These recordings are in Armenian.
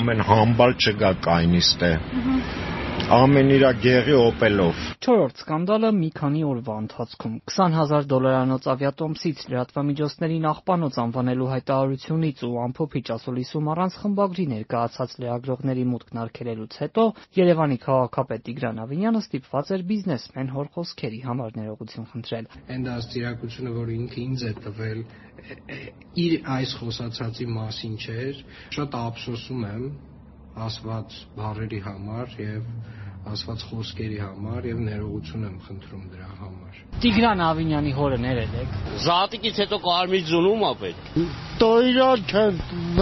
ամեն համբալ չգա կայնիստ է։ Ամեն իրա գեղի օպելով։ Չորրորդ սկանդալը մի քանի օրվա ընթացքում $20,000 ավիատոմսից լրատվամիջոցների նախպանոց անվանելու հայտարարությունից ու ամփոփիչ ասուլիսում առանց խմբագրի ներկայացած լրագրողների մուտքն արգելելուց հետո Երևանի քաղաքապետ Տիգրան Ավինյանը ստիպված էր բիզնեսմեն հոր խոսքերի համար ներողություն խնդրել։ Այն դաստիարակությունը, որ ինքը ինձ է տվել, իր այս խոսացածի մասին չէր, շատ ափսոսում եմ ասված բառերի համար եւ ասված խոսքերի համար եւ ներողություն եմ խնդրում դրա համար։ Տիգրան Ավինյանի հորը ներել եք։ Զատիկից հետո կարմիր ձուլում ա պետք։ Տոյրան չեն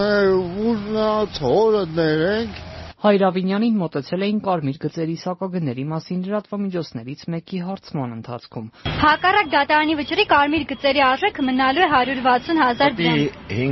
ունած հորը ներենք։ Հայր Ավինյանին մոտեցել էին կարմիր գծերի սակագների մասին լրատվամիջոցներից մեկի հարցման ընթացքում։ Հակառակ դատարանի վճռի կարմիր գծերի արժեքը մնալու է 160,000 դրամ։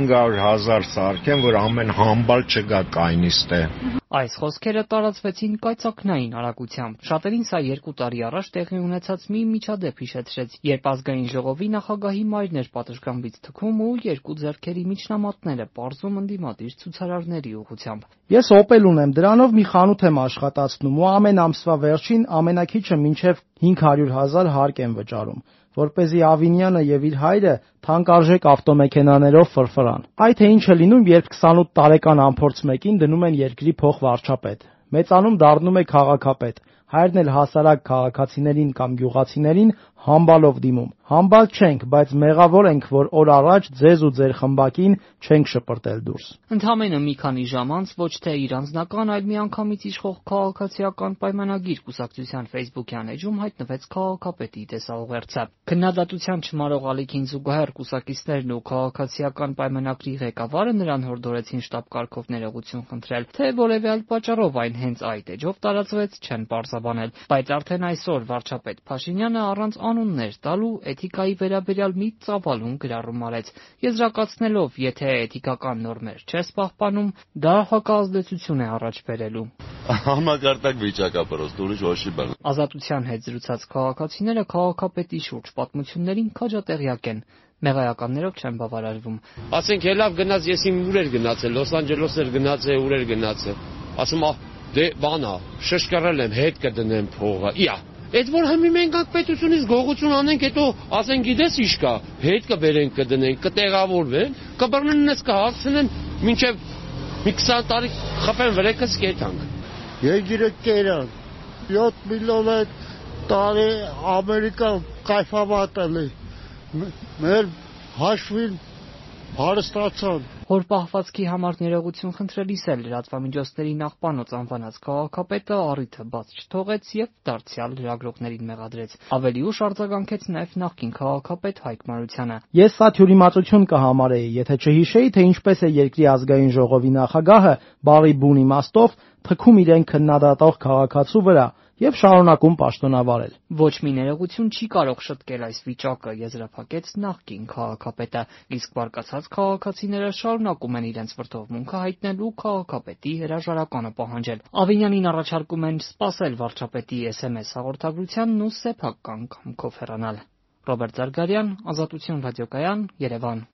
500,000 սարքեն, որ ամեն համբալ չգա կայնիստ է։ Այս խոսքերը տարածվեցին կայծակնային արագությամբ։ Շատերին սա 2 տարի առաջ տեղի ունեցած մի միջադեպ հիշեցրեց, երբ ազգային ժողովի նախագահի մայրն էր պատշգամբից թքում ու 2 ձեռքերի միջնամատները պարզում ընդդիմադիր ցուցարարների ուղղությամբ։ Ես Opel ունեմ, դրանով մի խանութ եմ աշխատացնում ու ամեն ամսվա վերջին ամենակիչը մինչև 500,000 հարկ եմ վճարում, որպեսզի Ավինյանը եւ իր հայրը թանկարժեք ավտոմեքենաներով ֆրֆրան։ Այ թե ինչ է լինում, երբ 28 տարեկան անփորձ մեկին դնում են երկրի փոխվարչապետ։ Մեծանում դառնում է քաղաքապետ։ Հայրն էլ հասարակ քաղաքացիներին կամ գյուղացիներին համբալով դիմում։ Համբալ չենք, բայց մեղավոր ենք, որ օր առաջ ձեզ ու ձեր խմբակին չենք շպրտել դուրս։ Ընդամենը մի քանի ժամ անց ոչ թե իր անձնական, այլ միանգամից իշխող քաղաքացիական պայմանագիր կուսակցության Facebook-յան էջում հայտնվեց քաղաքապետի տեսաուղերձը։ Քննադատության չմարող ալիքին զուգահեռ կուսակիցներն ու քաղաքացիական պայմանագրի ղեկավարը նրան հորդորեցին շտապ-կարգով ներողություն խնդրել, թե որևէ այլ պատճառով այն հենց այդ էջով տարածվեց, չեն պարզաբանել, բայց արդեն այսօր վարչապետ Փաշինյանը առանց անուններ տալու էթիկայի վերաբերյալ մի ծավալուն գրառում արեց, եզրակացնելով, եթե էթիկական նորմեր չես պահպանում, դա հակազդեցություն է առաջ բերելու։ Համակարգ վիճակա պրոստը ուրիշ ոչի բան։ Ազատության հետ զրուցած քաղաքացիները քաղաքապետի շուրջ պատմություններին քաջատեղյակ են։ Մեղայականներով չեն բավարարվում։ Ասենք հելավ գնաց, ես իմ ուր էր գնացել, Լոս Անջելոս էր գնացել, ուր էր գնացել։ Ասում ա, դե բանա, շշկռել եմ, հետ կդնեմ փողը։ Իա, այդ որ հիմի մենք ակ պետությունից գողություն անենք, հետո ասենք գիտես ինչ կա, հետ կբերենք կդնենք, կտեղավորվեն, կբռնեն ես կհասցնեն, մինչև մի 20 տարի խփեն վրեկս կետանք։ Երկիրը կերան, 7 միլիոն է տարի Ամերիկա կայֆավատել է, մեր հաշվին հարստացան։ Հոր պահվածքի համար ներողություն խնդրելիս էլ լրատվամիջոցների նախպանոց անվանած քաղաքապետը առիթը բաց չթողեց եւ դարձյալ լրագրողներին մեղադրեց։ Ավելի ուշ արձագանքեց նաեւ նախկին քաղաքապետ Հայկ Մարությանը։ Ես սա թյուրիմացություն կհամարեի, եթե չհիշեի, թե ինչպես է երկրի ազգային ժողովի նախագահը բարի բուն իմաստով թքում իրեն քննադատող քաղաքացու վրա եւ շարունակում պաշտոնավարել։ Ոչ մի ներողություն չի կարող շտկել այս վիճակը, եզրափակեց նախկին քաղաքապետը, իսկ բարկացած քաղաքացիները շարունակում են իրենց վրդովմունքը հայտնել ու քաղաքապետի հրաժարականը պահանջել։ Ավինյանին առաջարկում են սպասել վարչապետի SMS հաղորդագրությանն ու սեփական կամքով հեռանալ։ Ռոբերտ Զարգարյան, Ազատություն ռադիոկայան, Երևան։